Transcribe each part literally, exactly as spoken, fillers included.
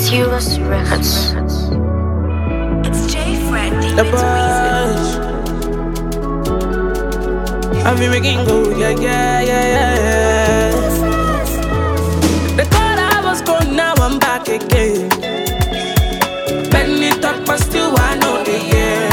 Promiscuous Records. It's J Fred The Demons Bush. I've been making go, yeah, yeah, yeah, yeah, yeah. They thought I was gone, now I'm back again. Many talk, but still I know the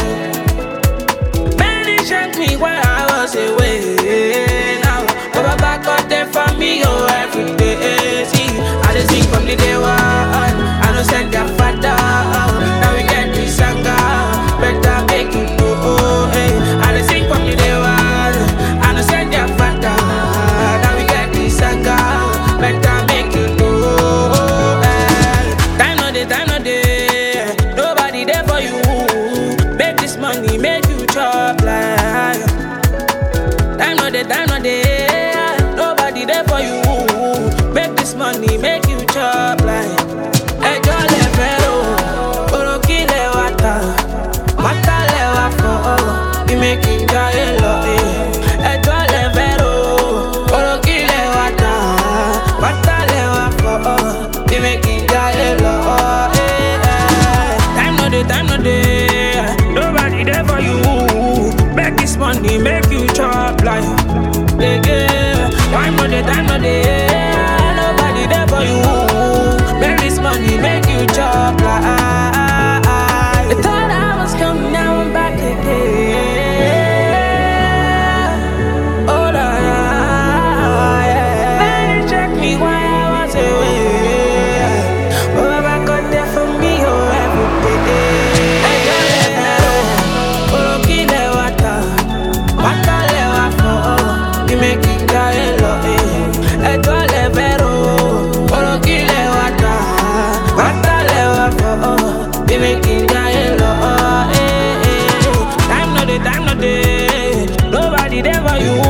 end. Many shanked me while I was away. Now, Baba back out there for me, oh, every day. See, I just sing from the day one. I don't send their father. Now we get this anger. Better make you know, hey. I just sing from the day one. I don't send their father. Now we get this anger. Better make you know, hey. Time no day, time no day. Nobody there for you. Make this money, make you chop like. Time no day, time no day. Nobody there for you. Make this money, make you chop like. Hey, jolly fellow, orokile wata, wata le wafo, you making jolly love. Hey, jolly fellow, orokile wata, wata le wafo, you making jolly love. Hey, hey. Time no day, time no day, nobody there for you. Make this money, make you chop like. Yeah, yeah. Time no day, time no day, nobody there for you. Make this money, make you chop like. They thought I was coming, now I'm back again. Oh, la, la, yeah. Many check me while I was away. Oh, Baba got there for me, oh, every day. Hey, jolly, oh, kile wata, wata le wafo, you make it die love. Hey, jolly, vero, oh, kile wata, wata le wafo, you make it die love. Time no day, time no day, nobody there for you.